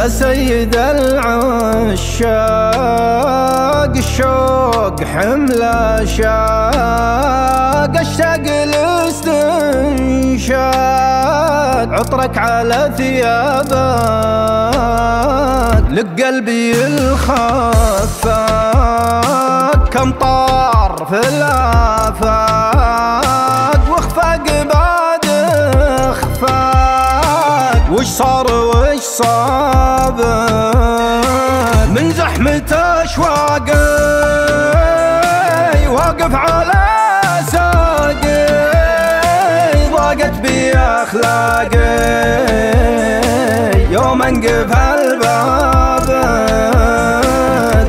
يا سيد العشاق الشوق حمل شاق اشتاق الاستنشاق عطرك على ثيابك لك قلبي الخفاق كم طار في الآفاق واخفاق بعد اخفاق وش صار وش صابك من زحمة اشواقي واقف على ساقي ضاقت بي اخلاقي يوم انقفل بابك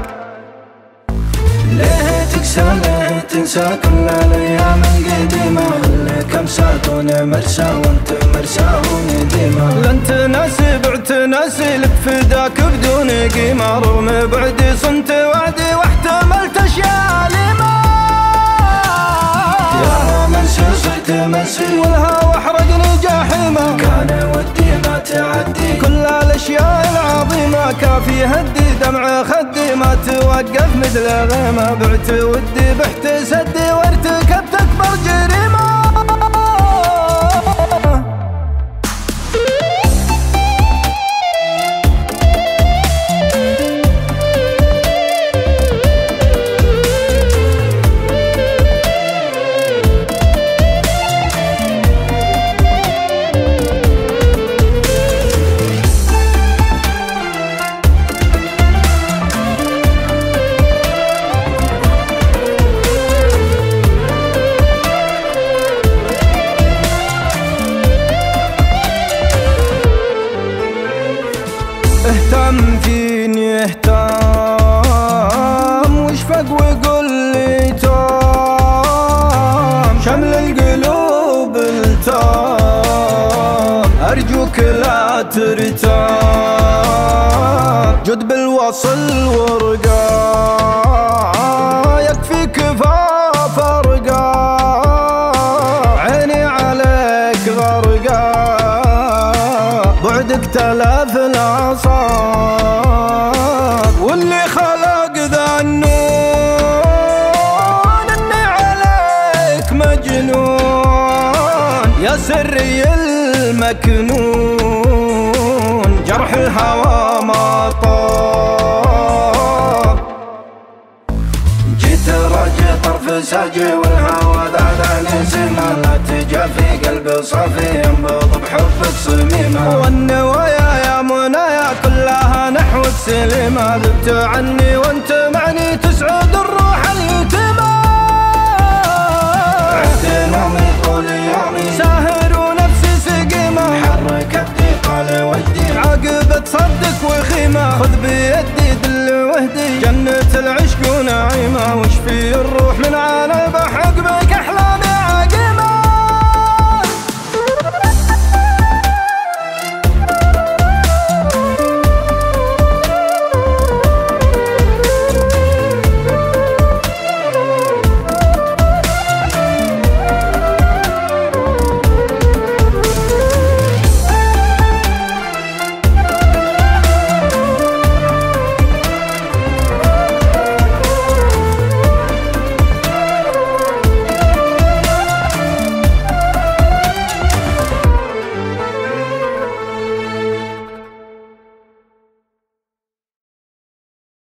ليه تكسى ليه تنسى كل الايام القديمة خليك امسات مرسى وانت مرسى ونديمة لن تناسي بعت ناسي لك فداك بدون قيمة رغم بعدي صنت وعدي واحتملت اشياء لما يا منسي صرت منسي والهوى احرقني جحيمة كان ودي ما تعدي كل الاشياء العظيمة كافي هدي دمع خدي ما توقف مثل غيمة بعت ودي بحت سدي وارتكبت اكبر جريمة اهتم فيني اهتم واشفق وقل لي تام شمل القلوب التام ارجوك لا ترتاب جد بالوصل ورقا يكفي كفاف ارقا عيني عليك غرقا بعدك تلاف الأعصاب واللي خلق ذا النون اني عليك مجنون يا سري المكنون جرح الهوى ما طاب جيت راجع طرف ساجي والهوى ذا نسمة لا تجافي قلبي صافي ينبض بحبك صميمة والنوايا يا منايا كلها نحو السليمة ذبت عني وانت معني تسعد الروح اليتيمة عدت نومي طول يومي ساهر ونفسي سقيمة حرك الضيقة لوجدي عاقبة صدق وخيمة خذ بيدي دل وهدي جنة العشق ونعيمة وش في الروح من عالم